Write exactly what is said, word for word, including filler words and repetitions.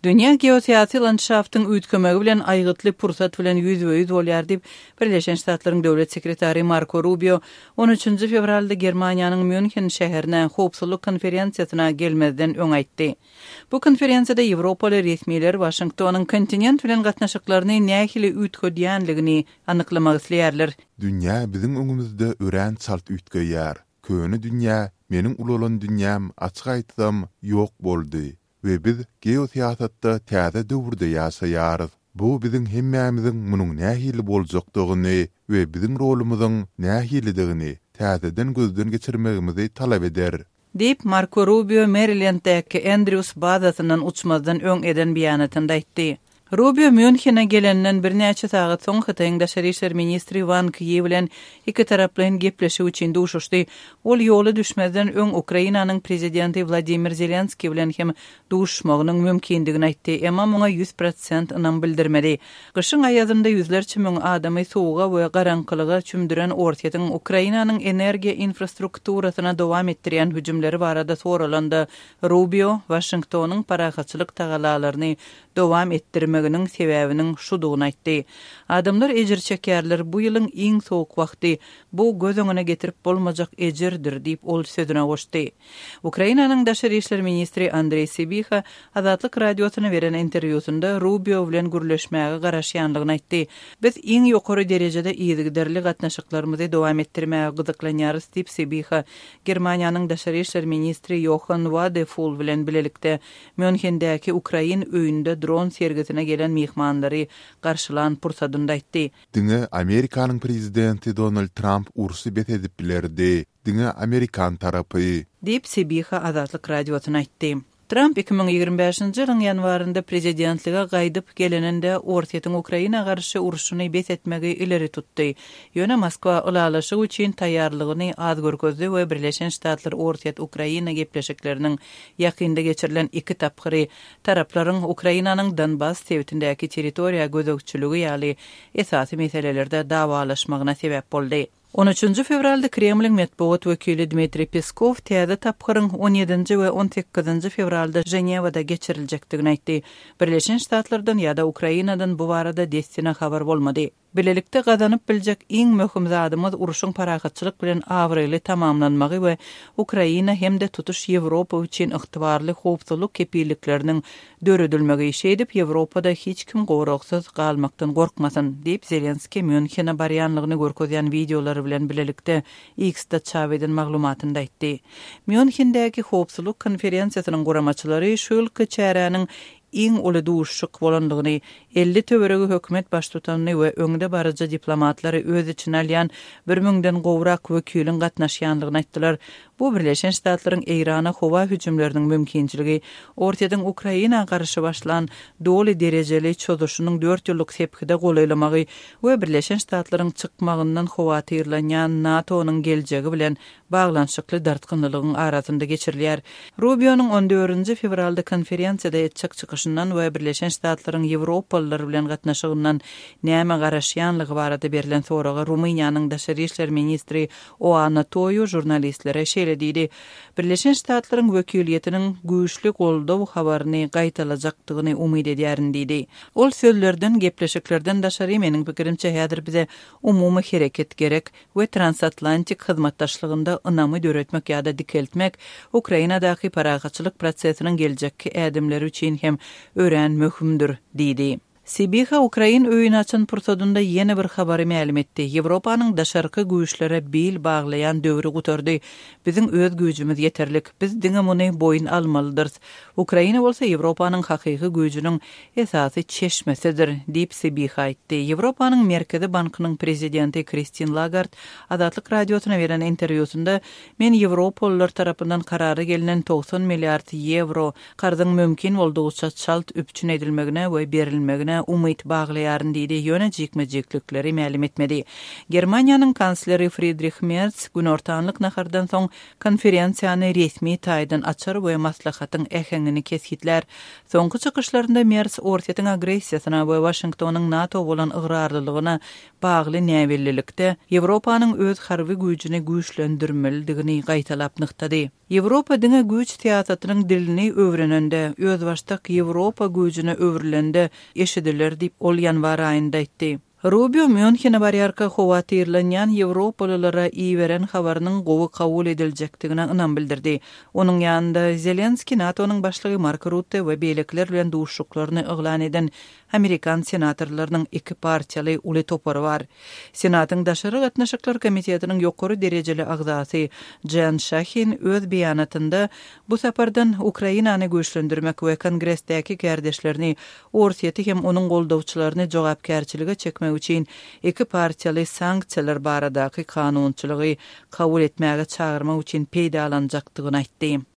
Dünya geosiyasi landşaftın üýtgemegi bilen aýgytly pursat bilen ýüzbe-ýüz bolýar diýip Birleşen Ştatlaryň döwlet sekretary Marco Rubio on üçünji fevralda Germaniýanyň München şäherine howpsuzlyk konferensiýasyna gelmezden öň aýtdy. Bu konferensiýada Ýewropaly resmiler Washingtonyň kontinent bilen gatnaşyklaryny nähili üýtgedýänligini anyklamak isleýärler. Dünya biziň öňümizde ören çalt üýtgeýär. Köni dünýä, meniň ulalan dünýäm açyk aýtsam ýok boldy. Ve biz geosiyasatda täze döwürde ýaşaýarys. Bu biziň hemmämiziň munyň nähili boljakdygyny we biziň rolumyzyň nähilidigini täzeden gözden geçirmegimizi talap eder. Deyip Marco Rubio Maryland'däki Andrews bazasynyň uçmazdan öň eden beýanatynda aýtdy. Rubio München'e gelenden bir näçe sagat soň Hytaýyň daşary işler ministri Wang Yi bilen iki taraplyň gepleşi üçin duşuşdy. Ol ýoly düşmezden öň Ukrainanyň prezidenti Vladimir Zelenski bilen hem duşmagynyň mümkindigini aýtdy. Emma muňa ýüz prosent ynam bildirmedi. Gyşyň aýazynda ýüzlerçe müň adamy soğuga we garankylyga çümdiren ortaýyň Ukrainanyň energiýa infrastrukturasyna dowam etdirýän hüjümleri barada soralandy. Rubio Washingtonyň parahatçylyk tagalalaryny dowam etdirmeginiň sebäbiniň şudugyny aýtdy. Adamlar ejir çekýärler, bu ýylyň iň soğuk wagty, bu göz öňüne getirip bolmajak ejirdir diýip ol sözüne goşdy. Ukrainanyň daşary işler ministri Andrey Sybiha Azatlyk radiosyna beren interwýusunda Rubio bilen gürleşmäge garaşýanlygyny aýtdy. Biz iň ýokary derejede ýygyderli gatnaşyklarymyzy dowam etdirmäge gyzyklanýarys diýip Sybiha Germaniýanyň daşary işler ministri Johann Wadefull bilen bilelikde Münchendäki Ukrain öýünde dron sergisine gelen mihmanlary garşylan pursatynda aýtdy. Diňe Amerikanyň prezidenti Donald Trump ursy bet edip bilerdi. Diňe Amerikan tarapy diýip Sybiha Azatlyk radiosyna aýtdy. Trump iki bin ýigirme beşinji ýylyň ýanwarynda prezidentlige gaýdyp geleninde ortaýyň Ukraina garşy uruşuny bet etmegi ileri tutdy. Ýöne Moskwa ulalaşyg üçin taýýarlygyny az görkezdi we Birleşen Ştatlar ortaýat Ukraina gepleşikleriniň ýakynda geçirilen iki tapgyry taraplaryň Ukrainanyň Donbas sewtindäki territoriýa gözegçiligi ýaly esasy meselelerde dawalaşmagyna sebäp boldy. on üçünji fevralda Kremlin metbuat wekili Dmitri Peskov täze tapgyryň on ýedinji we on sekizinji fevralda Jenewada geçiriljekdigini aýtdy. Birleşen Ştatlardan ýa-da Ukrainadan bu barada destina habar bolmady. Bilelikde gazanyp biljek iň möhüm zadymyz uruşyň parahatçylyk bilen awryly tamamlanmagy we Ukraina hemde tutuş Ýewropa üçin ygtybarly howpsuzlyk kepillikleriniň döredilmegi şeýdip Ýewropada hiç kim gowraksız galmakdan gorkmasyn diýip Zelenski München'e barýanlygyny görkezýän videolary bilen bilelikde X'de çap eden maglumatynda aýtdy. Münchendäki howpsuzlyk konferensiýasynyň goramaçylary şu ýylky çäräniň iň uly duşşyk bolandygyny, elli töweregi hökümet baş tutanyny we öňde barajy diplomatlary öz içine alýan bir müňden gowrak wekilin gatnaşýanlygyny aýtdylar. Bu Birleşen Ştatlaryň Irana howa hüjümleriniň mümkinçiligi, ortaýyň Ukraina garşy başlan doly derejeli çözüşiniň dört ýyllyk sepkide golaýlamagy we Birleşen Ştatlaryň çykmagyndan howa tyrlanýan NATO'nyň geljegi bilen baglanşykly dartgynlygyň arasynda geçirilýär. Rubio'nyň on dördünji fevralda konferensiýada etjek çykyşyndan we Birleşen Ştatlaryň Ýewropalylar bilen gatnaşygynyň näme garaşýanlygy barada berilen soraga Rumyniýanyň daşary işler ministri Oana Toyu jurnalistlere şeýle diýdi. Birleşen Ştatlaryň wekiliýetiniň güýçli goldaw habaryny gaýtalajakdygyny umyt edýärin diýdi. Ol sözlerden, gepleşiklerden daşary meniň pikirimçe häzir bize umumy hereket gerek we transatlantik hyzmatdaşlygynda ynamy döretmek ýa-da dikeltmek Ukrainadaky parahatçylyk prosesiniň geljekki ädimleri üçin hem ören möhümdür diýdi. Sybiha Ukrain öýüni açan pursatynda ýene bir habary ma'lum etdi. Ýewropanyň daşarky güýçlere bil baglayan döwri gutardy. Biziň öz güýjümiz ýeterlik. Biz diňe muny boyun almalydyr. Ukraina bolsa Ýewropanyň hakyky güýjüniň esasy çeşmesidir diýip Sybiha aýtdy. Ýewropanyň Merkezi Bankynyň prezidenti Christine Lagarde Azatlyk radiosyna beren interwýusunda men Ýewropalılar tarapyndan karary gelinen doksan milliard euro garzyň mümkin boldugyça çalt üpçün edilmegine we berilmegine gelenine umyt baglaýaryn diýdi. Ýöne jikmejiklikleri ma'lum etmedi. Germaniýanyň kansleri Friedrich Merz gün ortaňlyk nahardan soň konferensiýany resmi taýdan açar we maslahatyň ähengini kesgitler. Soňky çykyşlarynda Merz ortaýyň agressiýasyna we Washingtonyň NATO bolan ıgrarlylygyna bagly näwellilikde Ýewropanyň öz harby güýjüni güýçlendirmelidigini gaýtalap nyktady. Ýewropa diňe güýç teatratynyň dilini öwrenende, öz başdak Ýewropa güýjüne öwrilende eşidiler diýip ol ýanwar aýynda aýtdy. Rubio München'e barýarka howatyrlanýan Ýewropalylara iýberen habarynyň gowy kabul ediljekdigine ynam bildirdi. Onuň ýanynda Zelenski NATO'nyň başlygy Mark Rutte we beýlekler bilen duşuklaryny eglan eden Amerikan senatorlarynyň iki partiýaly uly topary bar. Senatyň daşary gatnaşyklar komitetiniň ýokary derejeli agzasy Jan Shahin öz beýanatynda bu sapardan Ukrainany güýçlendirmek we kongressdäki gärdeşlerini ortaýety hem onuň goldawçylaryny jogapkärçilige çekmek üçin iki partiýaly sanksiýalar baradaky kanunçylygy kabul etmäge çağırmak üçin peýdalanjakdygyny aýtdy.